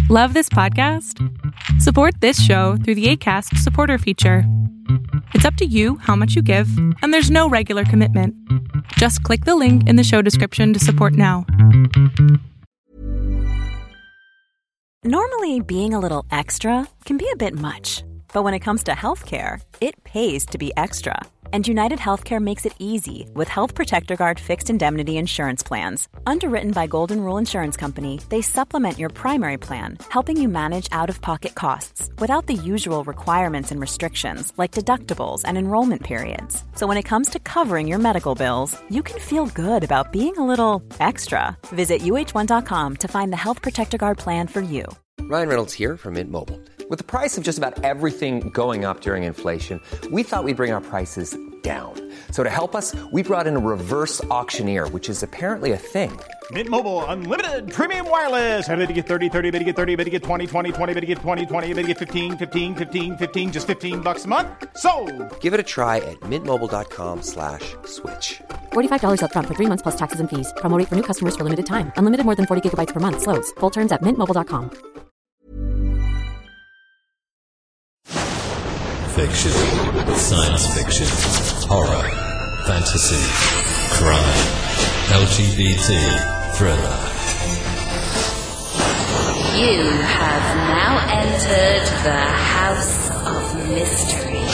Love this podcast? Support this show through the Acast supporter feature. It's up to you how much you give, and there's no regular commitment. Just click the link in the show description to support now. Normally, being a little extra can be a bit much. But when it comes to healthcare, it pays to be extra. And United Healthcare makes it easy with Health Protector Guard fixed indemnity insurance plans. Underwritten by Golden Rule Insurance Company, they supplement your primary plan, helping you manage out-of-pocket costs without the usual requirements and restrictions like deductibles and enrollment periods. So when it comes to covering your medical bills, you can feel good about being a little extra. Visit uh1.com to find the Health Protector Guard plan for you. Ryan Reynolds here from Mint Mobile. With the price of just about everything going up during inflation, we thought we'd bring our prices down. So to help us, we brought in a reverse auctioneer, which is apparently a thing. Mint Mobile Unlimited Premium Wireless. How to get 30, 30, bit to get 30, bit to get 20, 20, 20, bit to get 20, 20, bit to get 15, 15, 15, 15, just $15 a month? Sold! Give it a try at mintmobile.com/switch. $45 up front for 3 months plus taxes and fees. Promo rate for new customers for limited time. Unlimited more than 40 gigabytes per month. Slows full terms at mintmobile.com. Fiction, science fiction, horror, fantasy, crime, LGBT, thriller. You have now entered the House of Mystery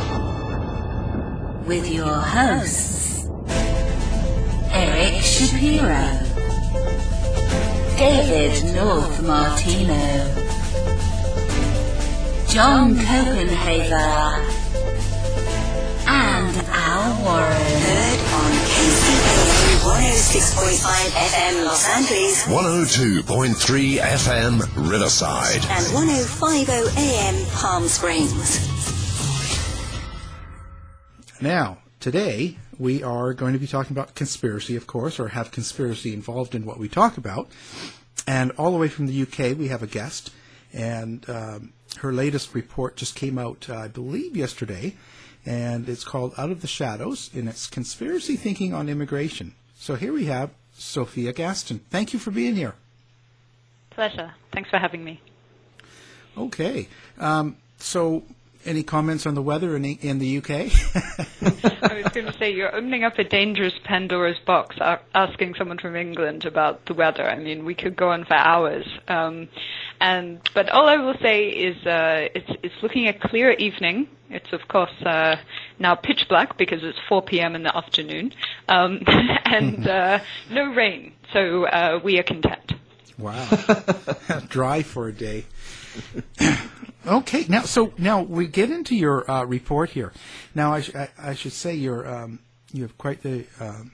with your hosts, Eric Shapiro, David North Martino, John Copenhaver, and Al Warren. Heard on KCAA 106.5 FM Los Angeles, 102.3 FM Riverside, and 105.0 AM Palm Springs. Now, today we are going to be talking about conspiracy, of course, or have conspiracy involved in what we talk about. And all the way from the UK, we have a guest, and her latest report just came out, I believe, yesterday, and it's called Out of the Shadows, and it's Conspiracy Thinking on Immigration. So here we have Sophia Gaston. Thank you for being here. Pleasure. Thanks for having me. Okay. So any comments on the weather in the UK? I was going to say, you're opening up a dangerous Pandora's box asking someone from England about the weather. I mean, we could go on for hours. But all I will say is it's looking a clear evening. It's, of course, now pitch black because it's 4 p.m. in the afternoon. And no rain, so we are content. Wow. Dry for a day. Okay, now we get into your report here. Now I should say you have quite the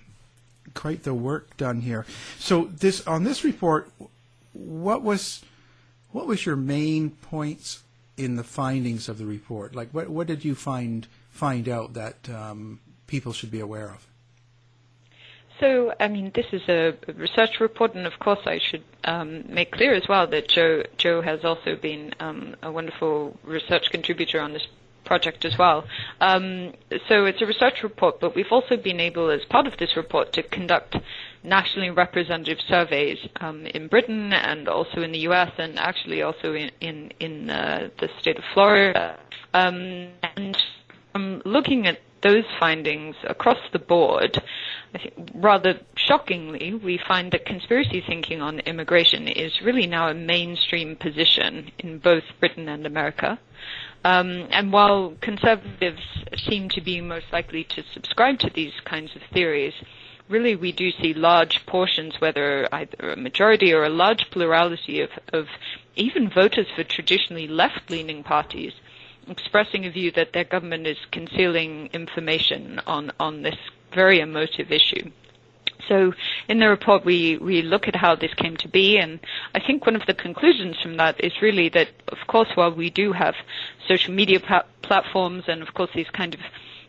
work done here. So on this report, what was your main points in the findings of the report? Like what did you find out that people should be aware of? So, I mean, this is a research report, and of course I should make clear as well that Joe has also been a wonderful research contributor on this project as well. So it's a research report, but we've also been able, as part of this report, to conduct nationally representative surveys in Britain and also in the U.S. and actually also in the state of Florida. And looking at those findings across the board, I think rather shockingly, we find that conspiracy thinking on immigration is really now a mainstream position in both Britain and America. And while conservatives seem to be most likely to subscribe to these kinds of theories, really we do see large portions, whether either a majority or a large plurality of even voters for traditionally left-leaning parties, expressing a view that their government is concealing information on this very emotive issue. So in the report, we look at how this came to be, and I think one of the conclusions from that is really that, of course, while we do have social media platforms and, of course, these kind of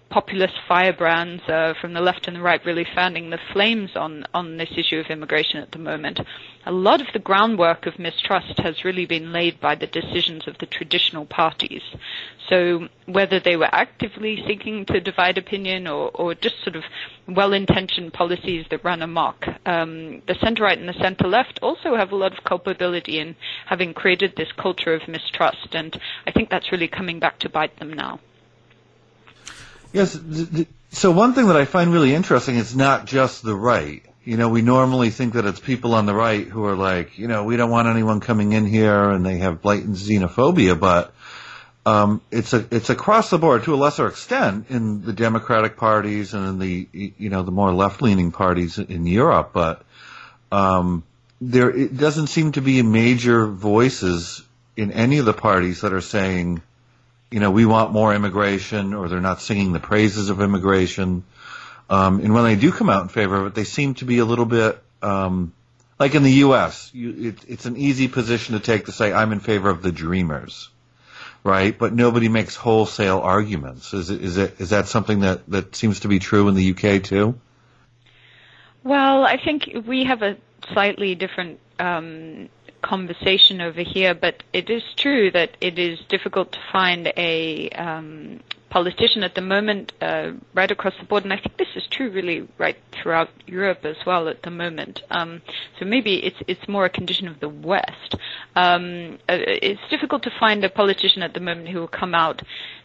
populist firebrands from the left and the right really fanning the flames on this issue of immigration at the moment. A lot of the groundwork of mistrust has really been laid by the decisions of the traditional parties. So whether they were actively seeking to divide opinion or just sort of well-intentioned policies that run amok, the centre-right and the centre-left also have a lot of culpability in having created this culture of mistrust, and I think that's really coming back to bite them now. Yes, so one thing that I find really interesting is not just the right. You know, we normally think that it's people on the right who are like, you know, we don't want anyone coming in here, and they have blatant xenophobia, but it's across the board to a lesser extent in the Democratic parties and in the, you know, the more left-leaning parties in Europe, but it doesn't seem to be major voices in any of the parties that are saying, you know, we want more immigration, or they're not singing the praises of immigration. And when they do come out in favor of it, they seem to be a little bit, like in the U.S., it's an easy position to take to say, I'm in favor of the Dreamers, right? But nobody makes wholesale arguments. Is that something that seems to be true in the U.K. too? Well, I think we have a slightly different conversation over here, but it is true that it is difficult to find a politician at the moment right across the board, and I think this is true really right throughout Europe as well at the moment. So maybe it's more a condition of the West. It's difficult to find a politician at the moment who will come out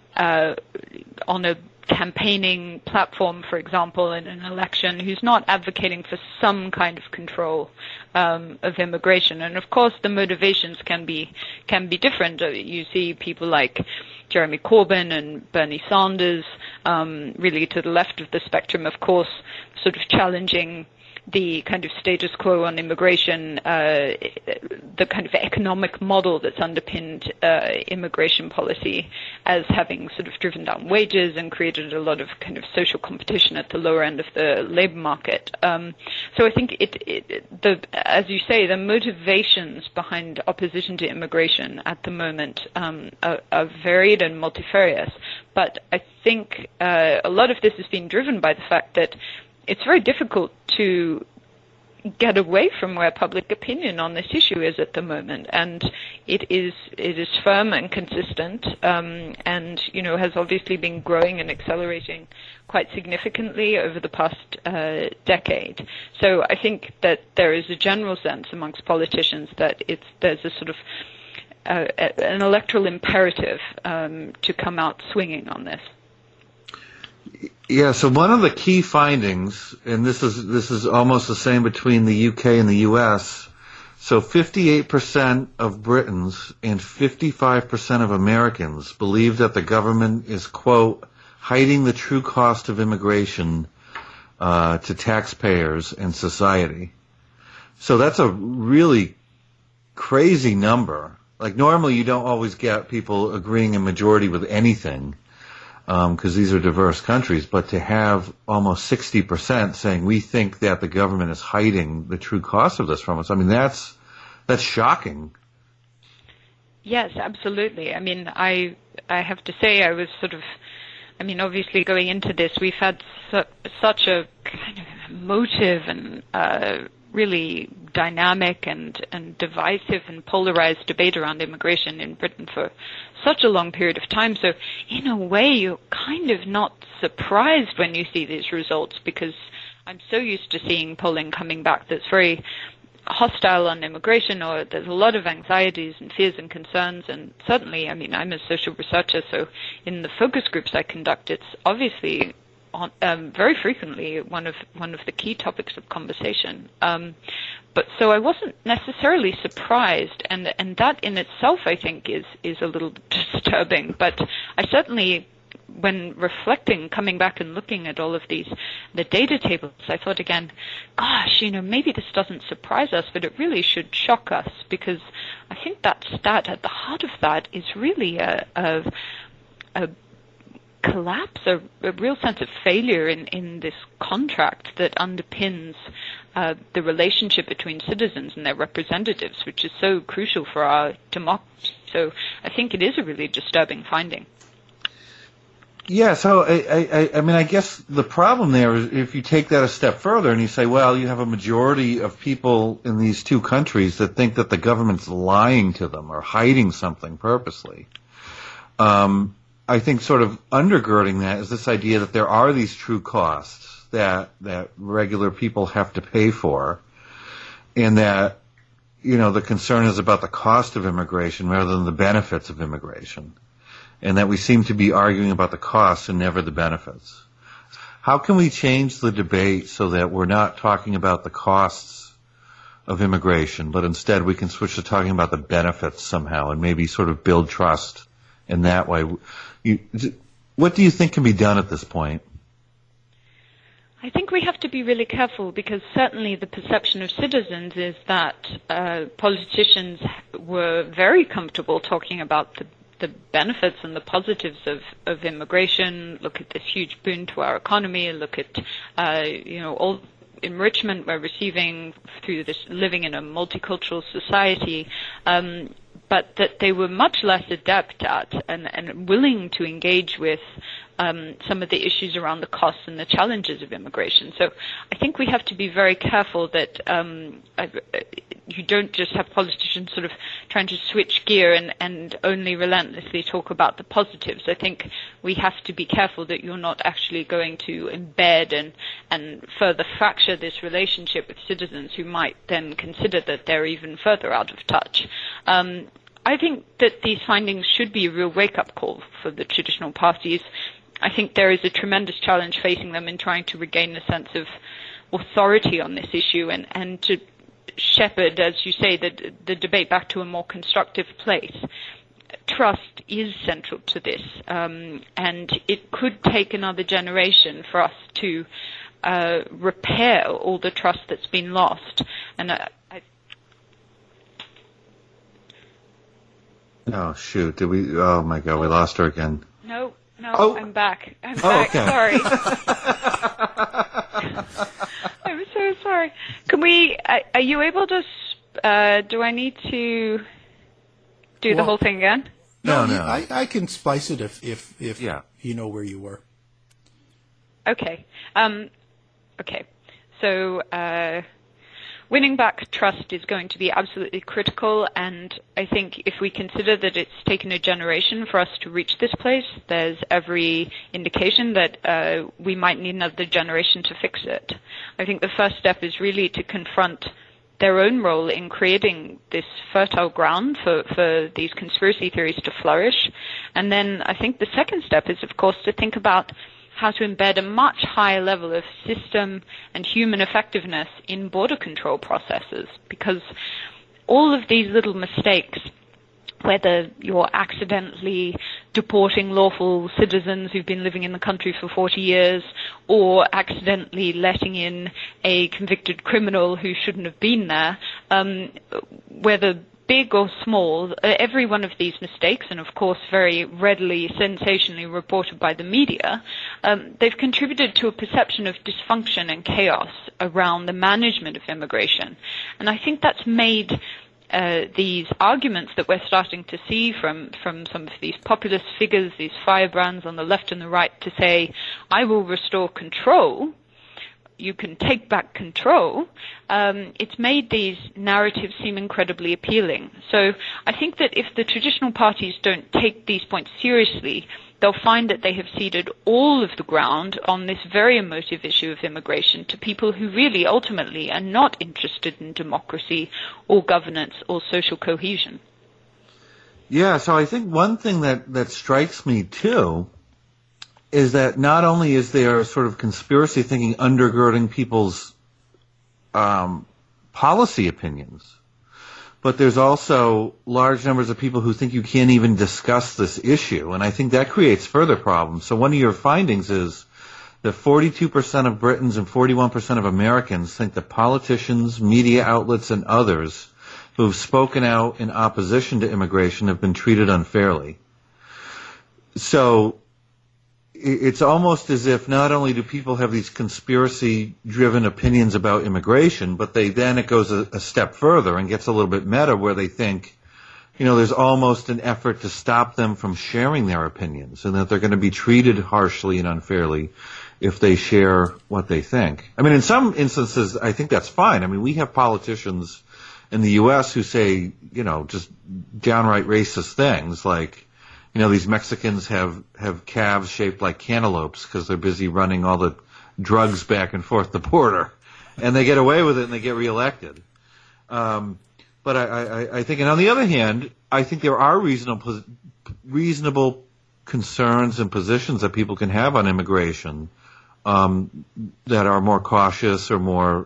on a campaigning platform, for example, in an election, who's not advocating for some kind of control of immigration. And of course, the motivations can be different. You see people like Jeremy Corbyn and Bernie Sanders, really to the left of the spectrum, of course, sort of challenging the kind of status quo on immigration, the kind of economic model that's underpinned immigration policy as having sort of driven down wages and created a lot of kind of social competition at the lower end of the labor market. So I think as you say, the motivations behind opposition to immigration at the moment are varied and multifarious. But I think a lot of this has been driven by the fact that it's very difficult to get away from where public opinion on this issue is at the moment, and it is firm and consistent, and you know has obviously been growing and accelerating quite significantly over the past decade. So I think that there is a general sense amongst politicians that there's a sort of an electoral imperative to come out swinging on this. Yeah, so one of the key findings, and this is almost the same between the UK and the US, so 58% of Britons and 55% of Americans believe that the government is, quote, hiding the true cost of immigration to taxpayers and society. So that's a really crazy number. Like normally you don't always get people agreeing in majority with anything, because these are diverse countries, but to have almost 60% saying we think that the government is hiding the true cost of this from us, I mean, that's shocking. Yes, absolutely. I mean, I have to say I was sort of, I mean, obviously going into this, we've had such a kind of emotive and really dynamic and divisive and polarized debate around immigration in Britain for such a long period of time. So in a way, you're kind of not surprised when you see these results, because I'm so used to seeing polling coming back that's very hostile on immigration, or there's a lot of anxieties and fears and concerns. And certainly, I mean, I'm a social researcher, so in the focus groups I conduct, it's obviously very frequently one of the key topics of conversation. But so I wasn't necessarily surprised, and that in itself I think is a little disturbing. But I certainly, when reflecting, coming back and looking at all of the data tables, I thought again, gosh, you know, maybe this doesn't surprise us, but it really should shock us, because I think that stat at the heart of that is really a collapse, a real sense of failure in this contract that underpins the relationship between citizens and their representatives, which is so crucial for our democracy. So I think it is a really disturbing finding. Yeah, so I mean, I guess the problem there is if you take that a step further and you say, well, you have a majority of people in these two countries that think that the government's lying to them or hiding something purposely. I think sort of undergirding that is this idea that there are these true costs that regular people have to pay for, and that, you know, the concern is about the cost of immigration rather than the benefits of immigration. And that we seem to be arguing about the costs and never the benefits. How can we change the debate so that we're not talking about the costs of immigration, but instead we can switch to talking about the benefits somehow and maybe sort of build trust in that way? What do you think can be done at this point? I think we have to be really careful, because certainly the perception of citizens is that politicians were very comfortable talking about the benefits and the positives of immigration. Look at this huge boon to our economy. Look at all enrichment we're receiving through this living in a multicultural society. But that they were much less adept at and willing to engage with some of the issues around the costs and the challenges of immigration. So I think we have to be very careful that you don't just have politicians sort of trying to switch gear and only relentlessly talk about the positives. I think we have to be careful that you're not actually going to embed and further fracture this relationship with citizens who might then consider that they're even further out of touch. I think that these findings should be a real wake-up call for the traditional parties. I think there is a tremendous challenge facing them in trying to regain a sense of authority on this issue and to shepherd, as you say, the debate back to a more constructive place. Trust is central to this, and it could take another generation for us to repair all the trust that's been lost. And Oh, shoot. Oh, my God, we lost her again. No, Oh. I'm back. Okay. Sorry. I'm so sorry. Can we, are you able to, do I need to do the whole thing again? No. I can splice it if you know where you were. Okay. Okay. So, winning back trust is going to be absolutely critical, and I think if we consider that it's taken a generation for us to reach this place, there's every indication that we might need another generation to fix it. I think the first step is really to confront their own role in creating this fertile ground for these conspiracy theories to flourish. And then I think the second step is, of course, to think about how to embed a much higher level of system and human effectiveness in border control processes, because all of these little mistakes, whether you're accidentally deporting lawful citizens who've been living in the country for 40 years or accidentally letting in a convicted criminal who shouldn't have been there, whether big or small, every one of these mistakes, and of course very readily, sensationally reported by the media, they've contributed to a perception of dysfunction and chaos around the management of immigration. And I think that's made these arguments that we're starting to see from some of these populist figures, these firebrands on the left and the right, to say, I will restore control, you can take back control, it's made these narratives seem incredibly appealing. So I think that if the traditional parties don't take these points seriously, they'll find that they have ceded all of the ground on this very emotive issue of immigration to people who really ultimately are not interested in democracy or governance or social cohesion. Yeah, so I think one thing that strikes me too is that not only is there sort of conspiracy thinking undergirding people's policy opinions, but there's also large numbers of people who think you can't even discuss this issue, and I think that creates further problems. So one of your findings is that 42% of Britons and 41% of Americans think that politicians, media outlets, and others who have spoken out in opposition to immigration have been treated unfairly. So it's almost as if not only do people have these conspiracy-driven opinions about immigration, but it goes a step further and gets a little bit meta, where they think there's almost an effort to stop them from sharing their opinions, and that they're going to be treated harshly and unfairly if they share what they think. I mean, in some instances, I think that's fine. I mean, we have politicians in the U.S. who say, just downright racist things like, these Mexicans have calves shaped like cantaloupes because they're busy running all the drugs back and forth the border. And they get away with it and they get reelected. But I think, and on the other hand, I think there are reasonable concerns and positions that people can have on immigration that are more cautious or more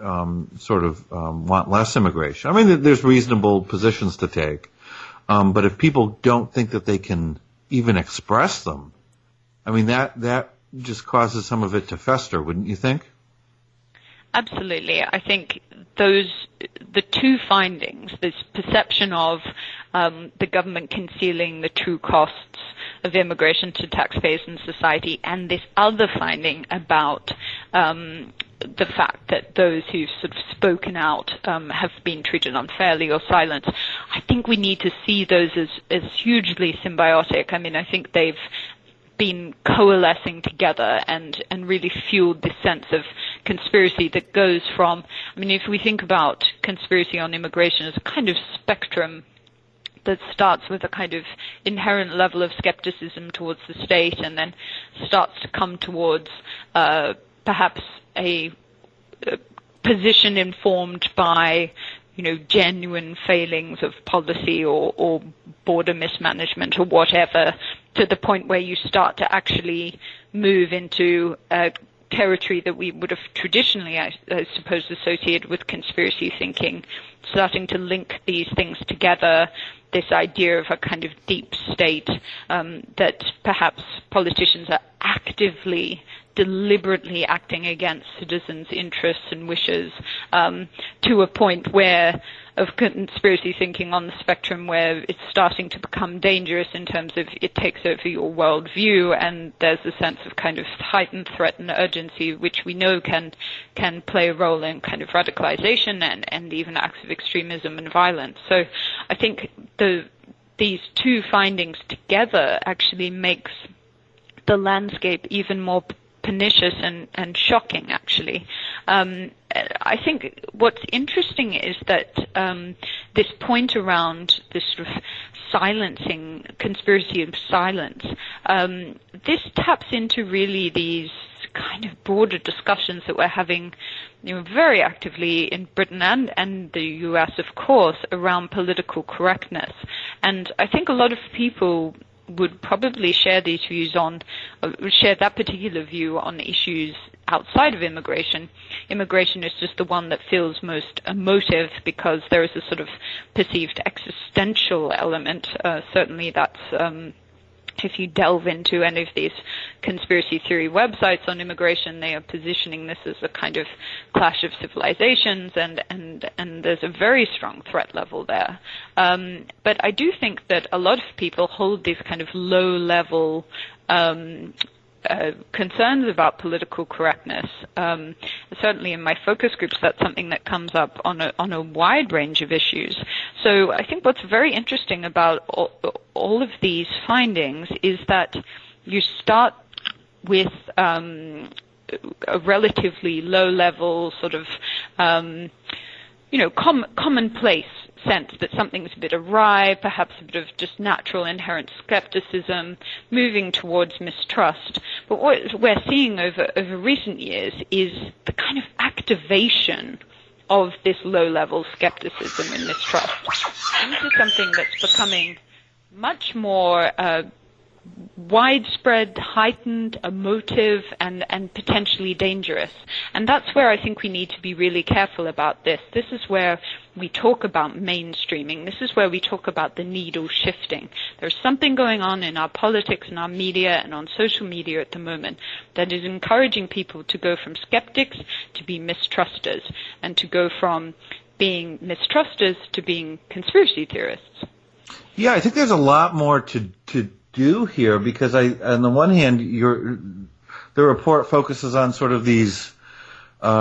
want less immigration. I mean, there's reasonable positions to take. But if people don't think that they can even express them, I mean, that just causes some of it to fester, wouldn't you think? Absolutely. I think the two findings, this perception of the government concealing the true costs of immigration to taxpayers and society, and this other finding about the fact that those who've sort of spoken out have been treated unfairly or silenced, I think we need to see those as hugely symbiotic. I mean, I think they've been coalescing together and really fueled this sense of conspiracy that goes from, I mean, if we think about conspiracy on immigration as a kind of spectrum that starts with a kind of inherent level of skepticism towards the state and then starts to come towards perhaps a position informed by, genuine failings of policy or border mismanagement or whatever, to the point where you start to actually move into a territory that we would have traditionally, I suppose, associated with conspiracy thinking, starting to link these things together, this idea of a kind of deep state that perhaps politicians are actively, deliberately acting against citizens' interests and wishes, to a point where of conspiracy thinking on the spectrum where it's starting to become dangerous in terms of it takes over your worldview, and there's a sense of kind of heightened threat and urgency, which we know can play a role in kind of radicalization and even acts of extremism and violence. So I think these two findings together actually makes the landscape even more pernicious and shocking, actually. I think what's interesting is that this point around this sort of silencing, conspiracy of silence, this taps into really these kind of broader discussions that we're having, very actively in Britain and the US, of course, around political correctness. And I think a lot of people would probably share these views share that particular view on issues outside of immigration. Immigration is just the one that feels most emotive because there is a sort of perceived existential element. Certainly that's, if you delve into any of these conspiracy theory websites on immigration, they are positioning this as a kind of clash of civilizations, and there's a very strong threat level there. But I do think that a lot of people hold these kind of low-level concerns about political correctness. Certainly in my focus groups, that's something that comes up on a wide range of issues. So I think what's very interesting about all of these findings is that you start with a relatively low-level sort of, commonplace sense that something's a bit awry, perhaps a bit of just natural inherent skepticism, moving towards mistrust. But what we're seeing over recent years is the kind of activation of this low-level skepticism and mistrust into something that's becoming much more widespread, heightened, emotive, and potentially dangerous. And that's where I think we need to be really careful about this. This is where we talk about mainstreaming. This is where we talk about the needle shifting. There's something going on in our politics and our media and on social media at the moment that is encouraging people to go from skeptics to be mistrusters, and to go from being mistrusters to being conspiracy theorists. Yeah, I think there's a lot more to do here, because on the one hand, the report focuses on sort of these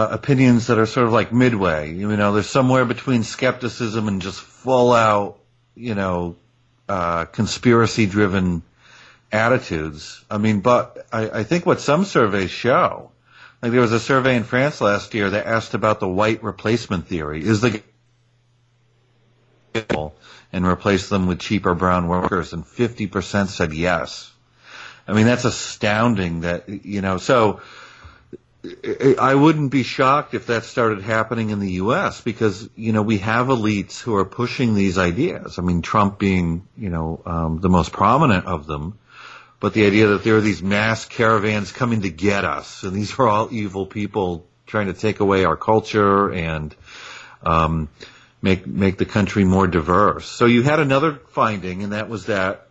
opinions that are sort of like midway. There's somewhere between skepticism and just full out conspiracy-driven attitudes. I mean, but I think what some surveys show, like there was a survey in France last year that asked about the white replacement theory. Is the and replace them with cheaper brown workers, and 50% said yes. I mean, that's astounding that, so I wouldn't be shocked if that started happening in the U.S. because, we have elites who are pushing these ideas. I mean, Trump being, the most prominent of them, but the idea that there are these mass caravans coming to get us, and these are all evil people trying to take away our culture and make the country more diverse. So you had another finding, and that was that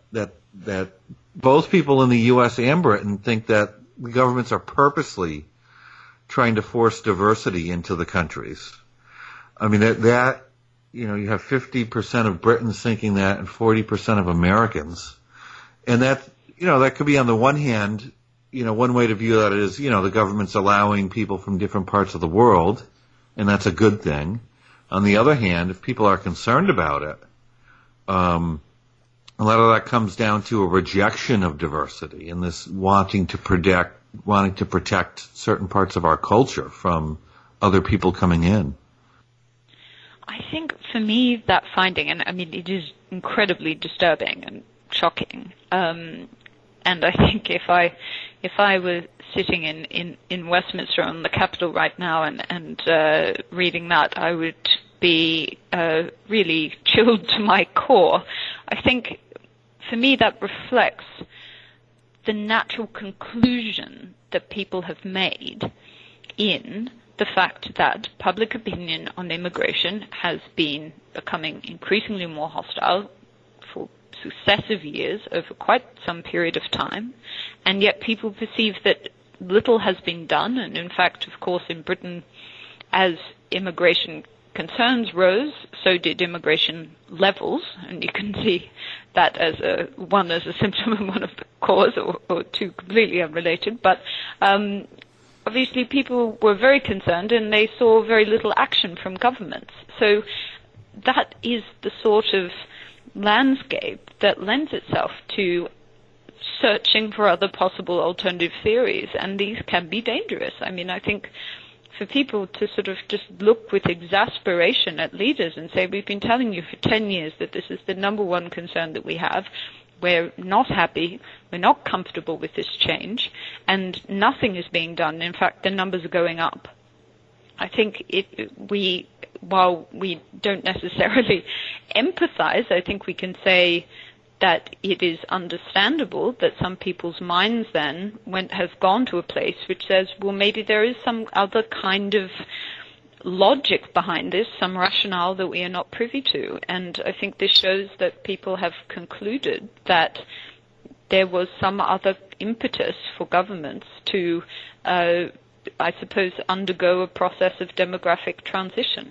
both people in the U.S. and Britain think that the governments are purposely trying to force diversity into the countries. I mean, that you have 50% of Britons thinking that and 40% of Americans. And that could be on the one hand, one way to view that is, the government's allowing people from different parts of the world, and that's a good thing. On the other hand, if people are concerned about it, a lot of that comes down to a rejection of diversity and this wanting to protect certain parts of our culture from other people coming in. I think for me that finding, and I mean it is incredibly disturbing and shocking, and I think if I were sitting in Westminster on the Capitol right now and reading that, I would be really chilled to my core. I think for me that reflects the natural conclusion that people have made in the fact that public opinion on immigration has been becoming increasingly more hostile for successive years over quite some period of time, and yet people perceive that little has been done. And in fact, of course, in Britain, as immigration concerns rose, so did immigration levels, and you can see that as a symptom and one of the cause, or two completely unrelated. But obviously people were very concerned and they saw very little action from governments. So that is the sort of landscape that lends itself to searching for other possible alternative theories, and these can be dangerous. I mean, I think for people to sort of just look with exasperation at leaders and say, we've been telling you for 10 years that this is the number one concern that we have, we're not happy, we're not comfortable with this change, and nothing is being done. In fact, the numbers are going up. I think while we don't necessarily empathize, I think we can say that it is understandable that some people's minds then have gone to a place which says, well, maybe there is some other kind of logic behind this, some rationale that we are not privy to. And I think this shows that people have concluded that there was some other impetus for governments to, I suppose, undergo a process of demographic transition.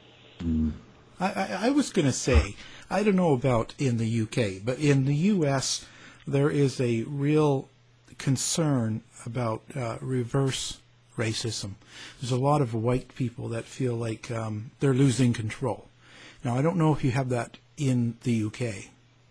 I was going to say, I don't know about in the UK, but in the US, there is a real concern about reverse racism. There's a lot of white people that feel like they're losing control. Now, I don't know if you have that in the UK.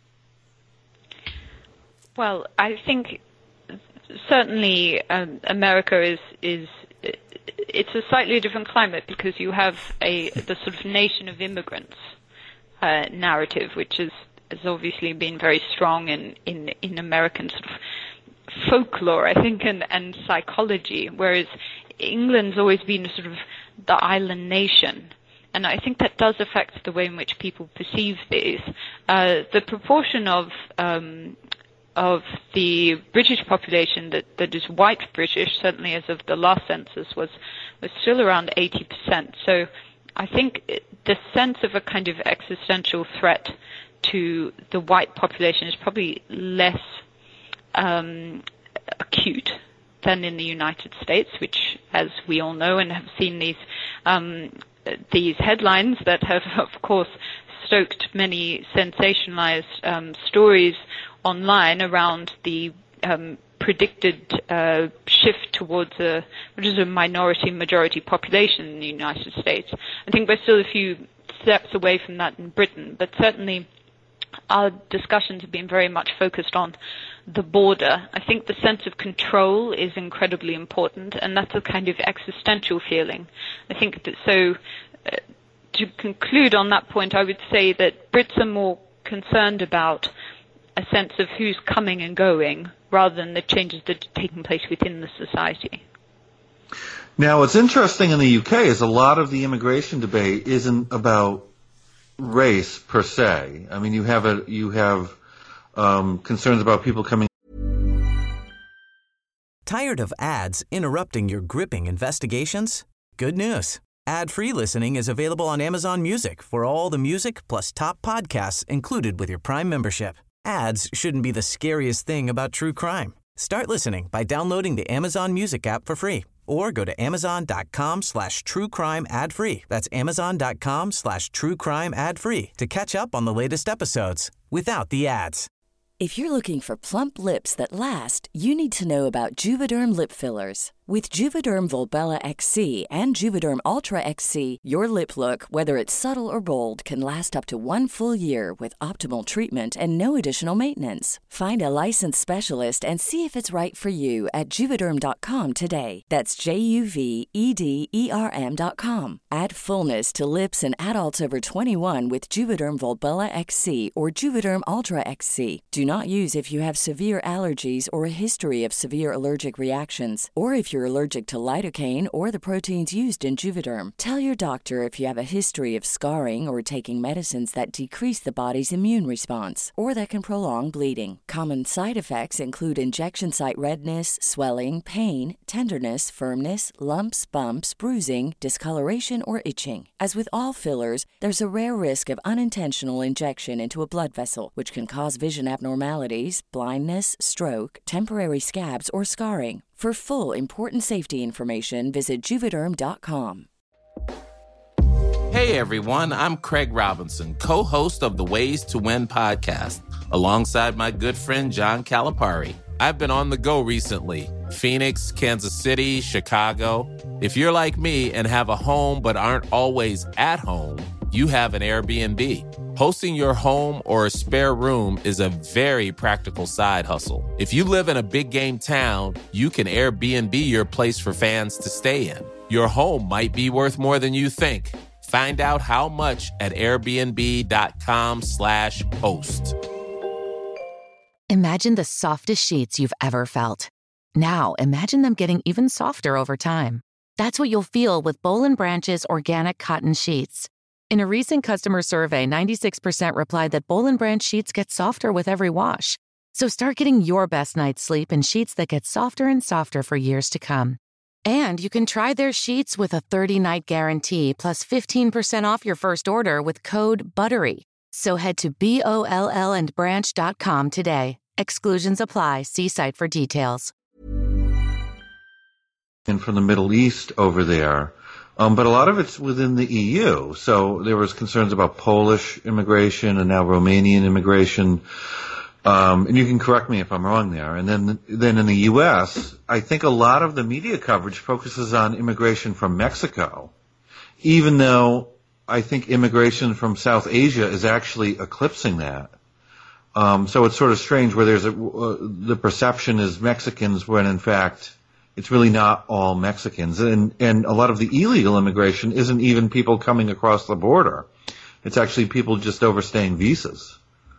Well, I think certainly America is it's a slightly different climate because you have the sort of nation of immigrants narrative, which has obviously been very strong in American sort of folklore, I think, and psychology, whereas England's always been sort of the island nation. And I think that does affect the way in which people perceive these. The proportion of the British population that is white British, certainly as of the last census, was still around 80%. So I think the sense of a kind of existential threat to the white population is probably less acute than in the United States, which, as we all know and have seen these headlines that have, of course, stoked many sensationalized stories online around the predicted shift towards a minority-majority population in the United States. I think we're still a few steps away from that in Britain, but certainly our discussions have been very much focused on the border. I think the sense of control is incredibly important, and that's a kind of existential feeling. I think that to conclude on that point, I would say that Brits are more concerned about a sense of who's coming and going rather than the changes that are taking place within the society. Now, what's interesting in the UK is a lot of the immigration debate isn't about race per se. I mean, you have concerns about people coming. Tired of ads interrupting your gripping investigations? Good news. Ad-free listening is available on Amazon Music for all the music plus top podcasts included with your Prime membership. Ads shouldn't be the scariest thing about true crime. Start listening by downloading the Amazon Music app for free or go to amazon.com/truecrime ad-free. That's amazon.com/truecrime ad-free to catch up on the latest episodes without the ads. If you're looking for plump lips that last, you need to know about Juvederm lip fillers. With Juvederm Volbella XC and Juvederm Ultra XC, your lip look, whether it's subtle or bold, can last up to 1 full year with optimal treatment and no additional maintenance. Find a licensed specialist and see if it's right for you at Juvederm.com today. That's JUVEDERM.com. Add fullness to lips in adults over 21 with Juvederm Volbella XC or Juvederm Ultra XC. Do not use if you have severe allergies or a history of severe allergic reactions, or if you're allergic to lidocaine or the proteins used in Juvederm. Tell your doctor if you have a history of scarring or taking medicines that decrease the body's immune response or that can prolong bleeding. Common side effects include injection site redness, swelling, pain, tenderness, firmness, lumps, bumps, bruising, discoloration, or itching. As with all fillers, there's a rare risk of unintentional injection into a blood vessel, which can cause vision abnormalities, blindness, stroke, temporary scabs, or scarring. For full, important safety information, visit Juvederm.com. Hey everyone, I'm Craig Robinson, co-host of the Ways to Win podcast, alongside my good friend John Calipari. I've been on the go recently. Phoenix, Kansas City, Chicago. If you're like me and have a home but aren't always at home, you have an Airbnb. Hosting your home or a spare room is a very practical side hustle. If you live in a big game town, you can Airbnb your place for fans to stay in. Your home might be worth more than you think. Find out how much at airbnb.com/host. Imagine the softest sheets you've ever felt. Now imagine them getting even softer over time. That's what you'll feel with Boll & Branch's organic cotton sheets. In a recent customer survey, 96% replied that Boll & Branch sheets get softer with every wash. So start getting your best night's sleep in sheets that get softer and softer for years to come. And you can try their sheets with a 30-night guarantee plus 15% off your first order with code BUTTERY. So head to BOLLandbranch.com today. Exclusions apply. See site for details. And from the Middle East over there. But a lot of it's within the EU. So there was concerns about Polish immigration and now Romanian immigration. And you can correct me if I'm wrong there. And then in the U.S., I think a lot of the media coverage focuses on immigration from Mexico, even though I think immigration from South Asia is actually eclipsing that. So it's sort of strange where there's the perception is Mexicans when in fact it's really not all Mexicans. And a lot of the illegal immigration isn't even people coming across the border. It's actually people just overstaying visas.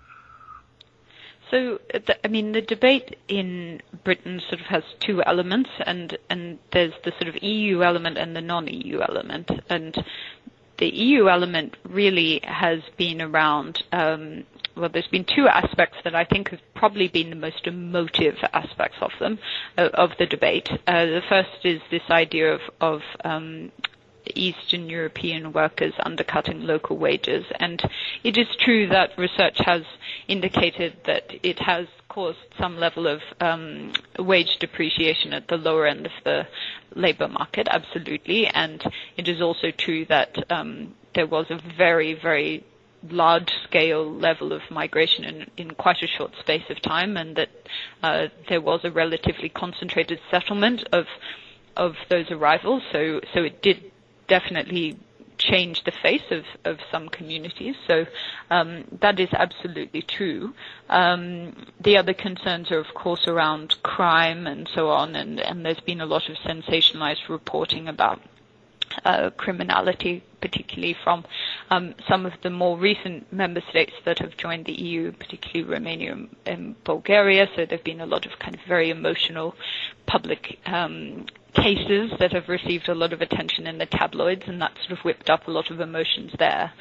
So, the debate in Britain sort of has two elements, and there's the sort of EU element and the non-EU element. And the EU element really has been around, there's been two aspects that I think have probably been the most emotive aspects of them, of the debate. The first is this idea of Eastern European workers undercutting local wages. And it is true that research has indicated that it has caused some level of wage depreciation at the lower end of the labor market, absolutely. And it is also true that there was a very, very large-scale level of migration in quite a short space of time, and that there was a relatively concentrated settlement of those arrivals. So it did definitely change the face of some communities. So that is absolutely true. The other concerns are, of course, around crime and so on, and there's been a lot of sensationalized reporting about criminality, particularly from some of the more recent member states that have joined the EU, particularly Romania and Bulgaria. So there have been a lot of kind of very emotional public cases that have received a lot of attention in the tabloids, and that sort of whipped up a lot of emotions there.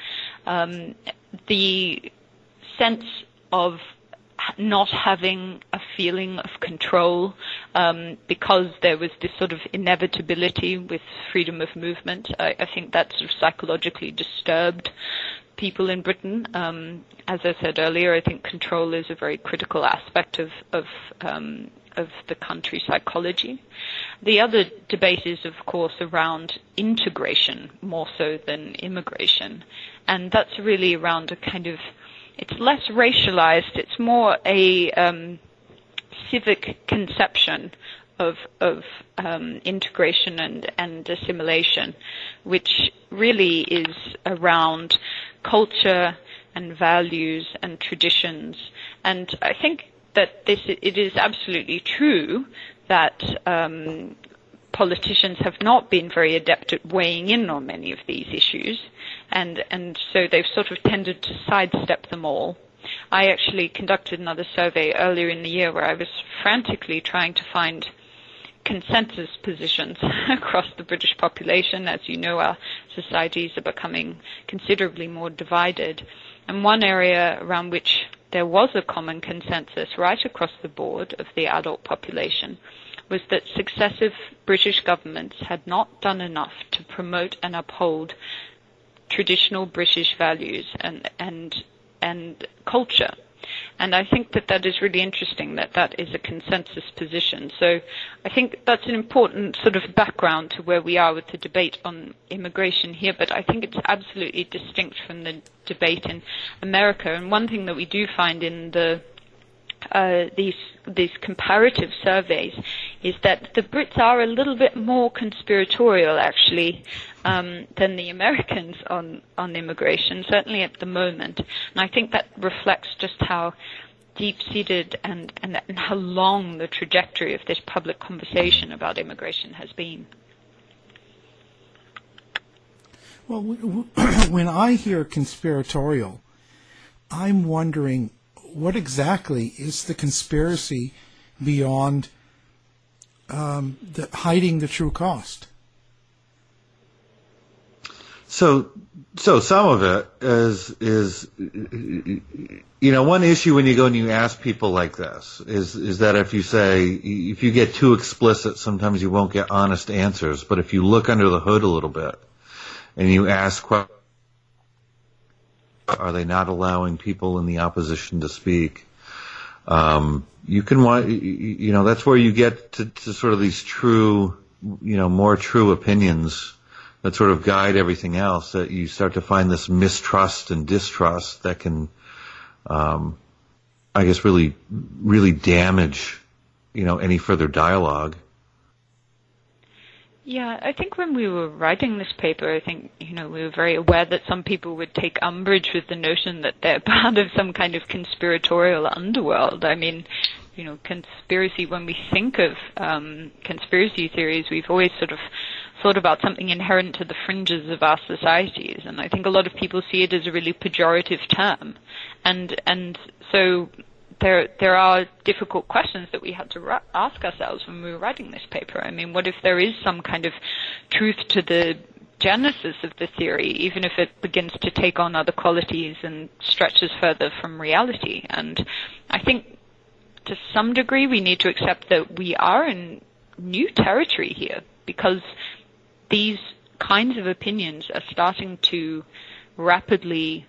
The sense of not having a feeling of control because there was this sort of inevitability with freedom of movement. I think that sort of psychologically disturbed people in Britain. As I said earlier, I think control is a very critical aspect of the country's psychology. The other debate is, of course, around integration more so than immigration, and that's really around a kind of, it's less racialized, it's more a civic conception of integration and assimilation, which really is around culture and values and traditions. And I think that it is absolutely true that politicians have not been very adept at weighing in on many of these issues, and so they've sort of tended to sidestep them all. I actually conducted another survey earlier in the year where I was frantically trying to find consensus positions across the British population. As you know, our societies are becoming considerably more divided. And one area around which there was a common consensus right across the board of the adult population was that successive British governments had not done enough to promote and uphold traditional British values and culture. And I think that is really interesting, that is a consensus position. So I think that's an important sort of background to where we are with the debate on immigration here, but I think it's absolutely distinct from the debate in America. And one thing that we do find in these comparative surveys is that the Brits are a little bit more conspiratorial, actually, than the Americans on immigration, certainly at the moment. And I think that reflects just how deep-seated and how long the trajectory of this public conversation about immigration has been. Well, when I hear conspiratorial, I'm wondering, what exactly is the conspiracy beyond hiding the true cost? So some of it is one issue when you go and you ask people like this is that if you get too explicit, sometimes you won't get honest answers. But if you look under the hood a little bit and you ask, are they not allowing people in the opposition to speak? You can that's where you get to sort of these true, more true opinions that sort of guide everything else, that you start to find this mistrust and distrust that can, I guess, really, really damage, any further dialogue. Yeah, I think when we were writing this paper, I think, we were very aware that some people would take umbrage with the notion that they're part of some kind of conspiratorial underworld. I mean, conspiracy, when we think of conspiracy theories, we've always sort of thought about something inherent to the fringes of our societies, and I think a lot of people see it as a really pejorative term. And so there are difficult questions that we had to ask ourselves when we were writing this paper. I mean, what if there is some kind of truth to the genesis of the theory, even if it begins to take on other qualities and stretches further from reality? And I think to some degree we need to accept that we are in new territory here, because these kinds of opinions are starting to rapidly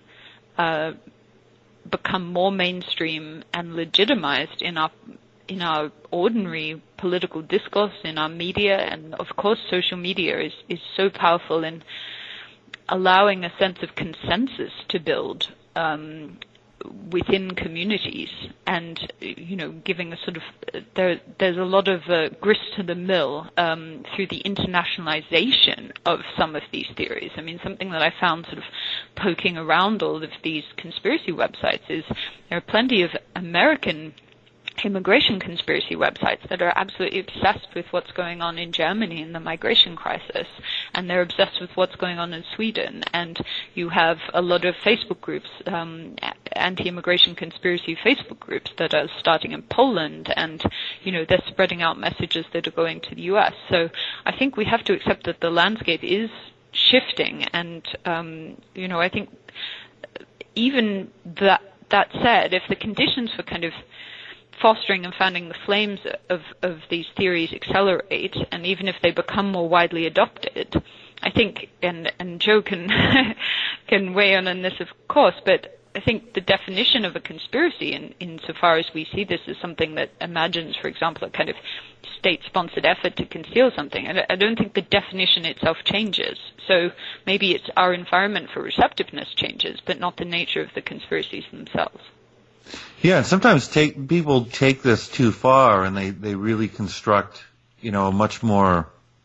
become more mainstream and legitimized in our ordinary political discourse, in our media, and of course social media is so powerful in allowing a sense of consensus to build within communities, and giving a sort of there's a lot of grist to the mill through the internationalization of some of these theories. I mean, something that I found sort of poking around all of these conspiracy websites is there are plenty of American immigration conspiracy websites that are absolutely obsessed with what's going on in Germany in the migration crisis, and they're obsessed with what's going on in Sweden. And you have a lot of Facebook groups, anti-immigration conspiracy Facebook groups that are starting in Poland, and they're spreading out messages that are going to the US. So I think we have to accept that the landscape is shifting, and I think even that said, if the conditions for kind of fostering and fanning the flames of these theories accelerate, and even if they become more widely adopted, I think, and Joe can can weigh in on this, of course, but I think the definition of a conspiracy, insofar as we see this as something that imagines, for example, a kind of state-sponsored effort to conceal something, I don't think the definition itself changes. So maybe it's our environment for receptiveness changes, but not the nature of the conspiracies themselves. Yeah, and sometimes people take this too far, and they really construct, a much more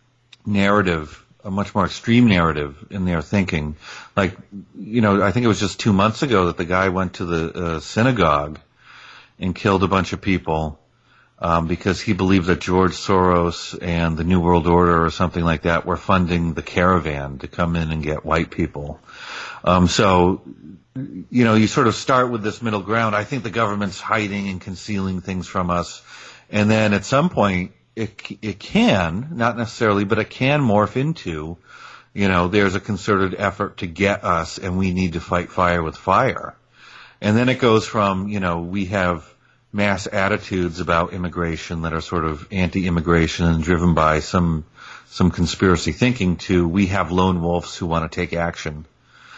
extreme narrative in their thinking. Like, I think it was just 2 months ago that the guy went to the synagogue and killed a bunch of people because he believed that George Soros and the New World Order or something like that were funding the caravan to come in and get white people. So you sort of start with this middle ground. I think the government's hiding and concealing things from us. And then at some point, it can, not necessarily, but it can morph into, there's a concerted effort to get us, and we need to fight fire with fire. And then it goes from, we have mass attitudes about immigration that are sort of anti-immigration and driven by some conspiracy thinking to we have lone wolves who want to take action.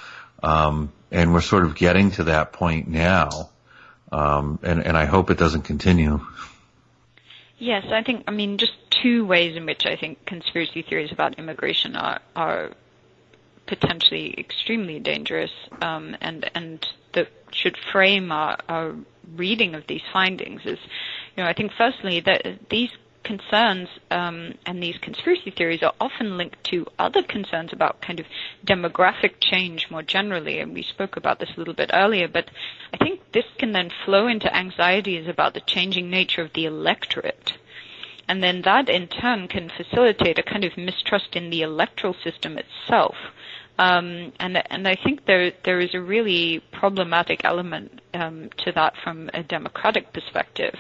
And we're sort of getting to that point now, and I hope it doesn't continue. Yes, just two ways in which I think conspiracy theories about immigration are potentially extremely dangerous, and that should frame our reading of these findings is, I think firstly that these concerns and these conspiracy theories are often linked to other concerns about kind of demographic change more generally, and we spoke about this a little bit earlier, but I think this can then flow into anxieties about the changing nature of the electorate. And then that in turn can facilitate a kind of mistrust in the electoral system itself. And I think there is a really problematic element to that from a democratic perspective.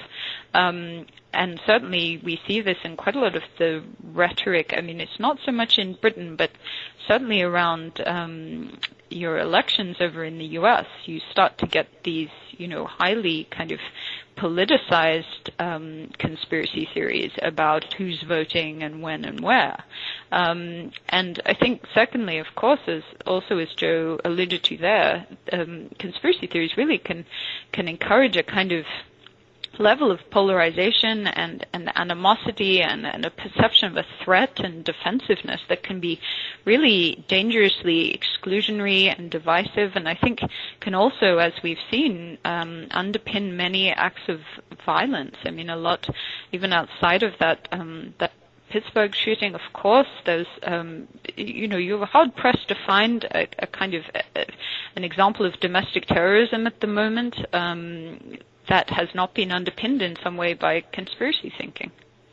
And certainly we see this in quite a lot of the rhetoric. I mean, it's not so much in Britain, but certainly around your elections over in the U.S., you start to get these, highly kind of politicized conspiracy theories about who's voting and when and where. And I think, secondly, of course, as Joe alluded to there, conspiracy theories really can encourage a kind of level of polarization and animosity and a perception of a threat and defensiveness that can be really dangerously exclusionary and divisive, and I think can also, as we've seen, underpin many acts of violence. I mean, a lot, even outside of that Pittsburgh shooting, of course, there's, you're hard pressed to find a kind of an example of domestic terrorism at the moment that has not been underpinned in some way by conspiracy thinking.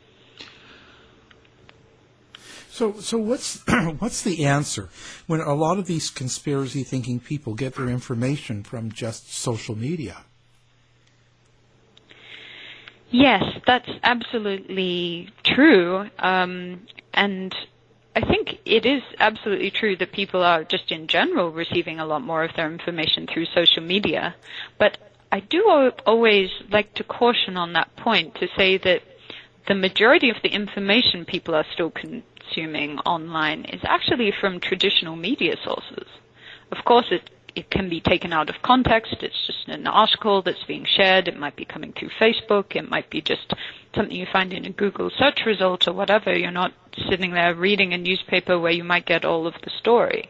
So what's the answer when a lot of these conspiracy thinking people get their information from just social media? Yes, that's absolutely true. And I think it is absolutely true that people are just in general receiving a lot more of their information through social media. But I do always like to caution on that point to say that the majority of the information people are still consuming online is actually from traditional media sources. Of course, it can be taken out of context. It's just an article that's being shared. It might be coming through Facebook. It might be just something you find in a Google search result or whatever. You're not sitting there reading a newspaper where you might get all of the story.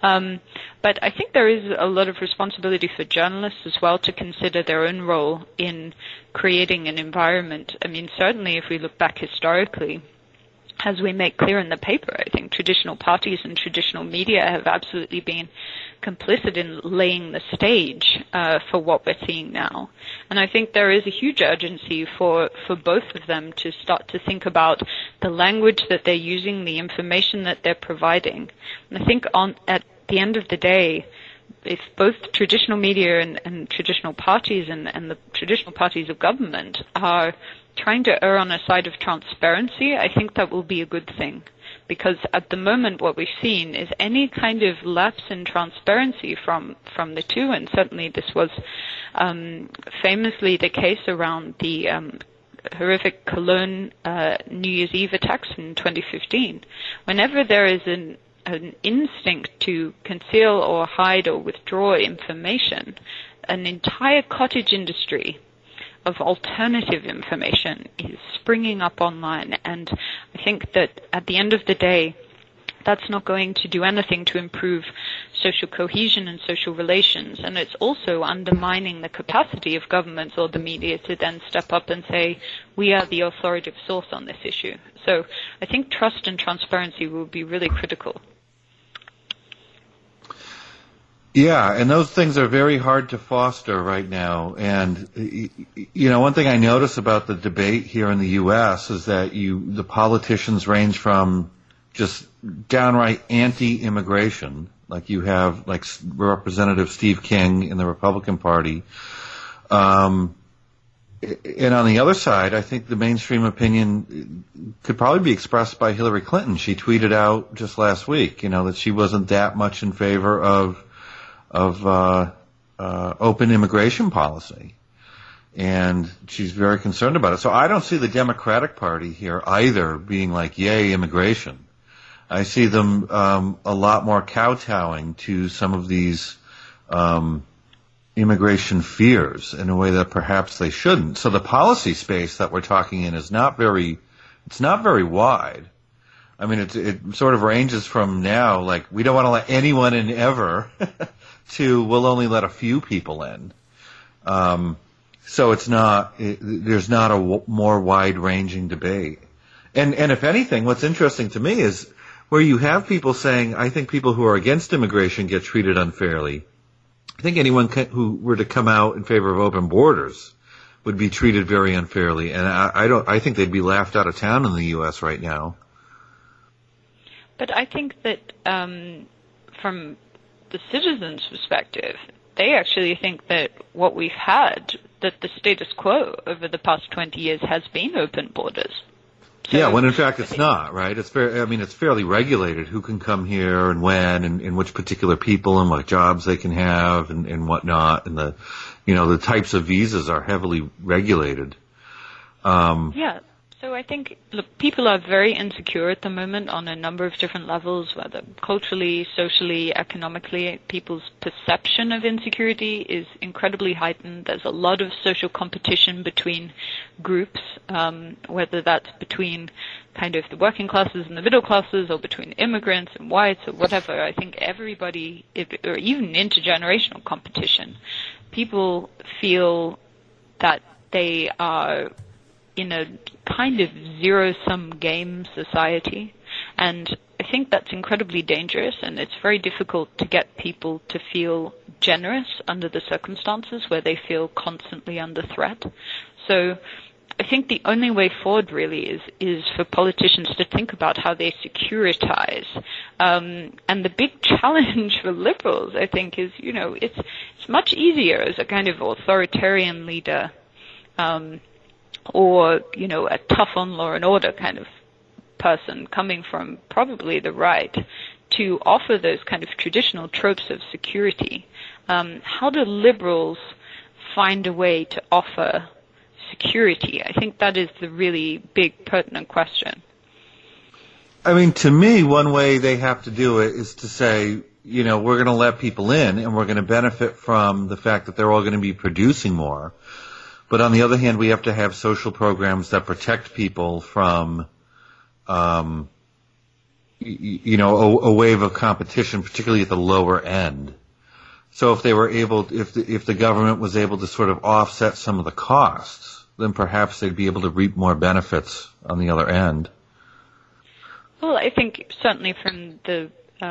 But I think there is a lot of responsibility for journalists as well to consider their own role in creating an environment. I mean, certainly if we look back historically, as we make clear in the paper, I think traditional parties and traditional media have absolutely been complicit in laying the stage for what we're seeing now. And I think there is a huge urgency for both of them to start to think about the language that they're using, the information that they're providing. And I think at the end of the day, if both traditional media and traditional parties and the traditional parties of government are trying to err on a side of transparency, I think that will be a good thing. Because at the moment what we've seen is any kind of lapse in transparency from the two, and certainly this was famously the case around the horrific Cologne New Year's Eve attacks in 2015. Whenever there is an instinct to conceal or hide or withdraw information, an entire cottage industry of alternative information is springing up online. And I think that at the end of the day, that's not going to do anything to improve social cohesion and social relations. And it's also undermining the capacity of governments or the media to then step up and say, we are the authoritative source on this issue. So I think trust and transparency will be really critical. Yeah, and those things are very hard to foster right now. And, you know, one thing I notice about the debate here in the U.S. is that the politicians range from just downright anti-immigration, like you have like Representative Steve King in the Republican Party. And on the other side, I think the mainstream opinion could probably be expressed by Hillary Clinton. She tweeted out just last week, you know, that she wasn't that much in favor of open immigration policy. And she's very concerned about it. So I don't see the Democratic Party here either being like, yay, immigration. I see them a lot more kowtowing to some of these immigration fears in a way that perhaps they shouldn't. So the policy space that we're talking in is not very wide. I mean, it sort of ranges from now, like, we don't want to let anyone in ever, to we'll only let a few people in. So there's not a more wide-ranging debate. And if anything, what's interesting to me is where you have people saying, I think people who are against immigration get treated unfairly. I think anyone who were to come out in favor of open borders would be treated very unfairly. And I think they'd be laughed out of town in the U.S. right now. But I think that from the citizens' perspective, they actually think that what we've had, that the status quo over the past 20 years has been open borders. So, yeah, when in fact it's not, right? It's fairly regulated who can come here and when and which particular people and what jobs they can have and whatnot. And the types of visas are heavily regulated. Yeah. So I think, look, people are very insecure at the moment on a number of different levels, whether culturally, socially, economically. People's perception of insecurity is incredibly heightened. There's a lot of social competition between groups, whether that's between kind of the working classes and the middle classes or between immigrants and whites or whatever. I think everybody, or even intergenerational competition, people feel that they are in a kind of zero-sum game society, and I think that's incredibly dangerous, and it's very difficult to get people to feel generous under the circumstances where they feel constantly under threat. So I think the only way forward really is for politicians to think about how they securitize. And the big challenge for liberals, I think, is, it's much easier as a kind of authoritarian leader, or, a tough on law and order kind of person coming from probably the right to offer those kind of traditional tropes of security. How do liberals find a way to offer security? I think that is the really big pertinent question. I mean, to me, one way they have to do it is to say, we're going to let people in and we're going to benefit from the fact that they're all going to be producing more. But on the other hand, we have to have social programs that protect people from, a wave of competition, particularly at the lower end. So if they were able, if the government was able to sort of offset some of the costs, then perhaps they'd be able to reap more benefits on the other end. Well, I think certainly from the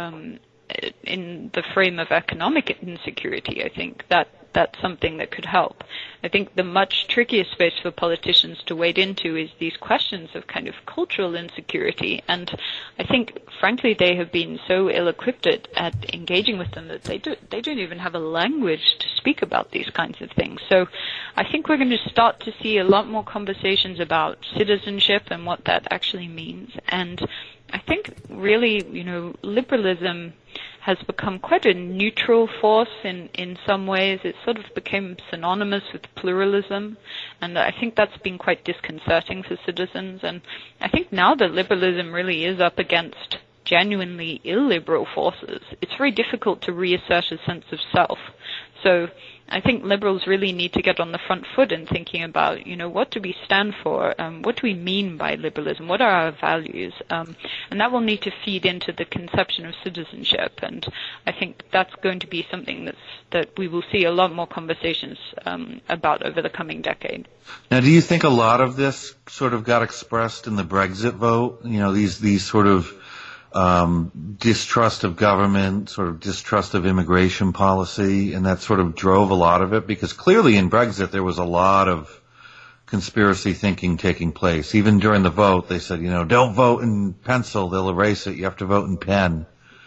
in the frame of economic insecurity, I think that's something that could help. I think the much trickier space for politicians to wade into is these questions of kind of cultural insecurity, and I think, frankly, they have been so ill-equipped at engaging with them that they don't even have a language to speak about these kinds of things. So I think we're going to start to see a lot more conversations about citizenship and what that actually means, and I think really, liberalism has become quite a neutral force in some ways. It sort of became synonymous with pluralism, and I think that's been quite disconcerting for citizens. And I think now that liberalism really is up against genuinely illiberal forces, it's very difficult to reassert a sense of self. So I think liberals really need to get on the front foot in thinking about, what do we stand for? What do we mean by liberalism? What are our values? And that will need to feed into the conception of citizenship. And I think that's going to be something that we will see a lot more conversations about over the coming decade. Now, do you think a lot of this sort of got expressed in the Brexit vote? These sort of distrust of government, sort of distrust of immigration policy, and that sort of drove a lot of it, because clearly in Brexit there was a lot of conspiracy thinking taking place. Even during the vote they said, don't vote in pencil, they'll erase it, you have to vote in pen.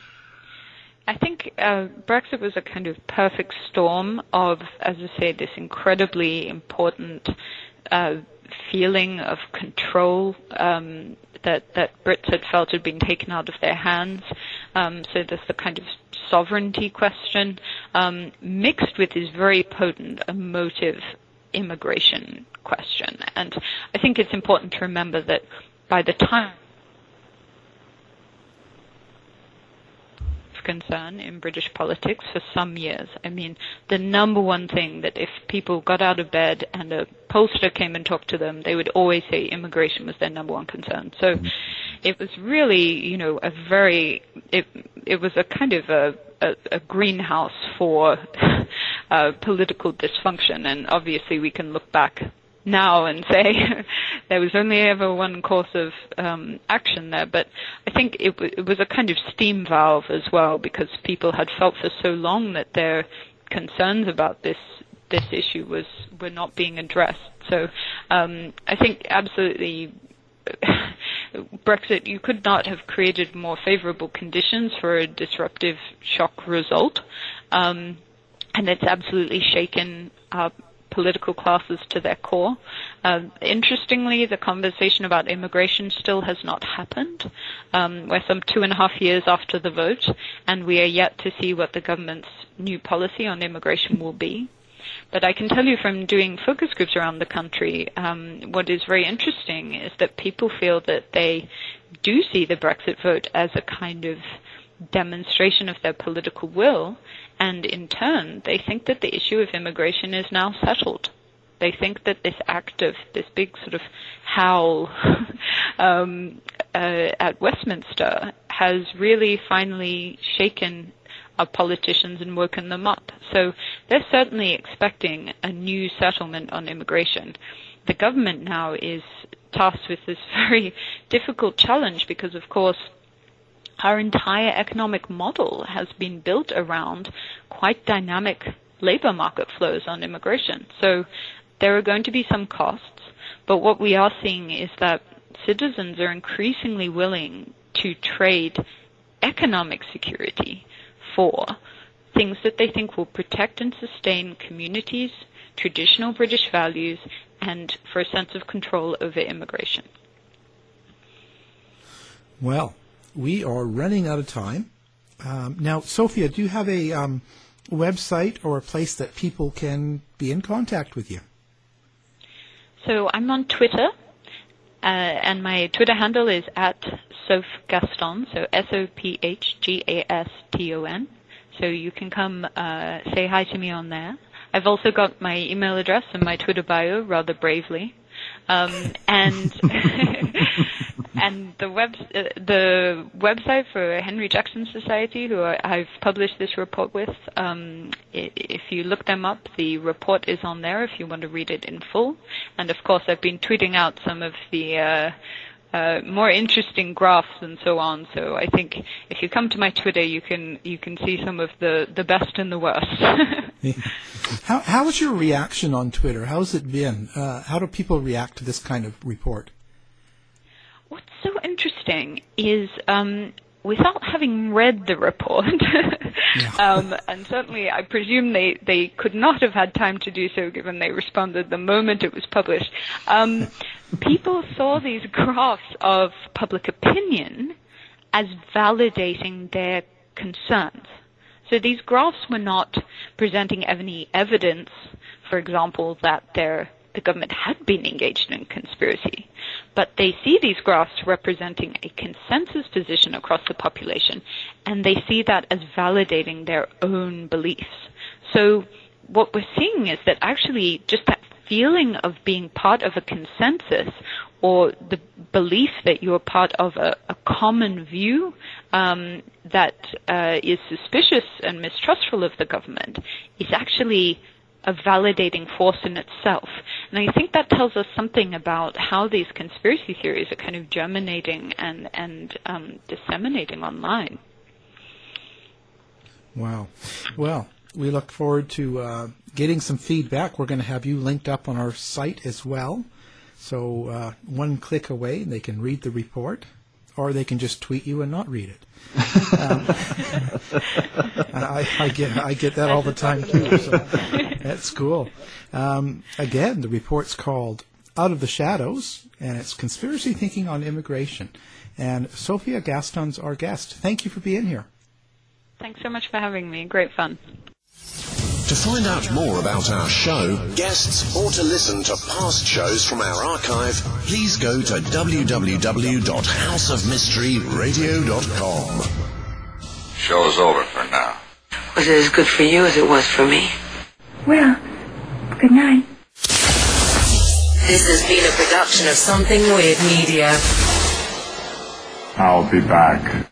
I think Brexit was a kind of perfect storm of, as I say, this incredibly important feeling of control that Brits had felt had been taken out of their hands. So there's the kind of sovereignty question mixed with this very potent emotive immigration question. And I think it's important to remember that by the time concern in British politics for some years. I mean, the number one thing that if people got out of bed and a pollster came and talked to them, they would always say immigration was their number one concern. So it was really, it was a kind of a greenhouse for political dysfunction. And obviously we can look back now and say there was only ever one course of action there, but I think it was a kind of steam valve as well, because people had felt for so long that their concerns about this issue were not being addressed. So I think absolutely Brexit, you could not have created more favorable conditions for a disruptive shock result, and it's absolutely shaken up political classes to their core. Interestingly, the conversation about immigration still has not happened. We're some 2.5 years after the vote, and we are yet to see what the government's new policy on immigration will be. But I can tell you from doing focus groups around the country, what is very interesting is that people feel that they do see the Brexit vote as a kind of demonstration of their political will, and in turn they think that the issue of immigration is now settled. They think that this act of this big sort of howl at Westminster has really finally shaken our politicians and woken them up. So they're certainly expecting a new settlement on immigration. The government now is tasked with this very difficult challenge because, of course, our entire economic model has been built around quite dynamic labor market flows on immigration. So there are going to be some costs, but what we are seeing is that citizens are increasingly willing to trade economic security for things that they think will protect and sustain communities, traditional British values, and for a sense of control over immigration. Well, we are running out of time. Now, Sophia, do you have a website or a place that people can be in contact with you? So I'm on Twitter, and my Twitter handle is @SophGaston, so SophGaston. So you can come say hi to me on there. I've also got my email address in my Twitter bio, rather bravely. And And the website for Henry Jackson Society, who I've published this report with, if you look them up, the report is on there if you want to read it in full. And of course, I've been tweeting out some of the more interesting graphs and so on. So I think if you come to my Twitter, you can see some of the best and the worst. How was your reaction on Twitter? How's it been? How do people react to this kind of report? What's so interesting is, without having read the report, and certainly I presume they could not have had time to do so given they responded the moment it was published, people saw these graphs of public opinion as validating their concerns. So these graphs were not presenting any evidence, for example, that the government had been engaged in conspiracy, but they see these graphs representing a consensus position across the population, and they see that as validating their own beliefs. So what we're seeing is that actually just that feeling of being part of a consensus, or the belief that you're part of a common view that is suspicious and mistrustful of the government, is actually a validating force in itself. And I think that tells us something about how these conspiracy theories are kind of germinating and disseminating online. Wow. Well, we look forward to getting some feedback. We're going to have you linked up on our site as well. So one click away, they can read the report, or they can just tweet you and not read it. I get that all the time too. So that's cool. Again, the report's called Out of the Shadows, and it's Conspiracy Thinking on Immigration. And Sophia Gaston's our guest. Thank you for being here. Thanks so much for having me. Great fun. To find out more about our show, guests, or to listen to past shows from our archive, please go to www.houseofmysteryradio.com. Show's over for now. Was it as good for you as it was for me? Well, good night. This has been a production of Something Weird Media. I'll be back.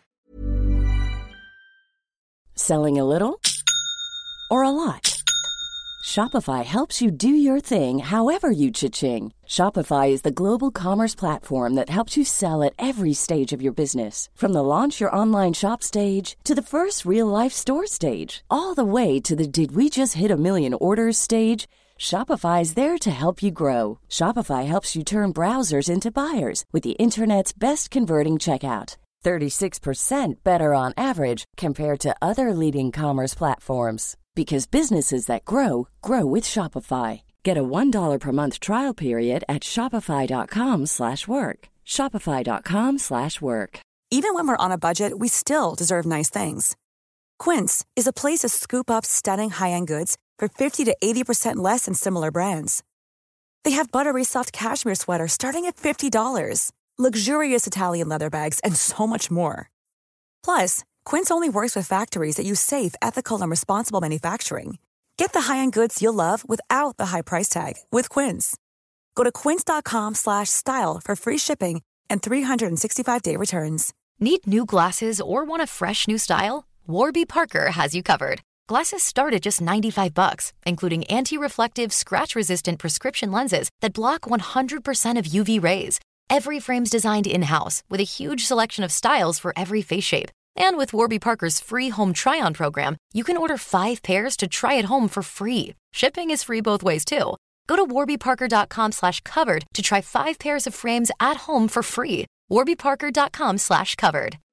Selling a little or a lot? Shopify helps you do your thing however you cha-ching. Shopify is the global commerce platform that helps you sell at every stage of your business. From the launch your online shop stage to the first real-life store stage, all the way to the did we just hit a million orders stage. Shopify is there to help you grow. Shopify helps you turn browsers into buyers with the internet's best converting checkout. 36% better on average compared to other leading commerce platforms. Because businesses that grow, grow with Shopify. Get a $1 per month trial period at shopify.com/work. Shopify.com/work. Even when we're on a budget, we still deserve nice things. Quince is a place to scoop up stunning high-end goods for 50 to 80% less than similar brands. They have buttery soft cashmere sweaters starting at $50, luxurious Italian leather bags, and so much more. Plus, Quince only works with factories that use safe, ethical, and responsible manufacturing. Get the high-end goods you'll love without the high price tag with Quince. Go to quince.com/style for free shipping and 365-day returns. Need new glasses or want a fresh new style? Warby Parker has you covered. Glasses start at just $95, including anti-reflective, scratch-resistant prescription lenses that block 100% of UV rays. Every frame's designed in-house with a huge selection of styles for every face shape. And with Warby Parker's free home try-on program, you can order 5 pairs to try at home for free. Shipping is free both ways, too. Go to warbyparker.com/covered to try 5 pairs of frames at home for free. warbyparker.com/covered.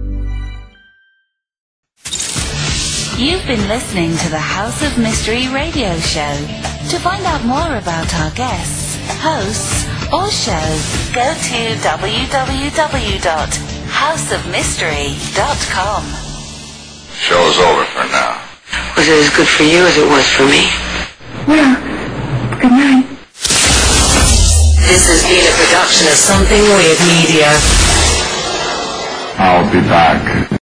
You've been listening to the House of Mystery radio show. To find out more about our guests, hosts, or shows, go to www.houseofmystery.com. Show's over for now. Was it as good for you as it was for me? Well, good night. This has been a production of Something Weird Media. I'll be back.